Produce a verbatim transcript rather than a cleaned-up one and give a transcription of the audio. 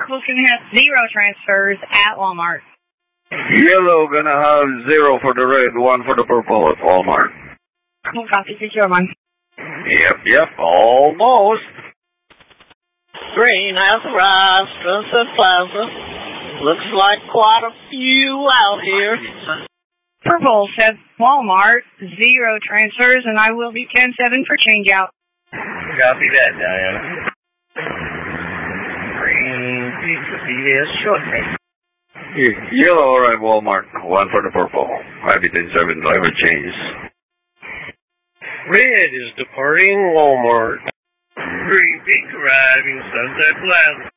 Purple's gonna have zero transfers at Walmart. Yellow gonna have zero for the red, one for the purple at Walmart. Cool copy, secure one. Yep, yep, almost. Green has arrived, Sunset Plaza. Looks like quite a few out here. Purple said Walmart, zero transfers, and I will be ten seven for change out. Copy that, Diana. Green, P S shortly. Yellow, alright, Walmart, one for the purple. I B ten seven, driver change. Red is departing Walmart. Green Peak arriving Sunset Plaza.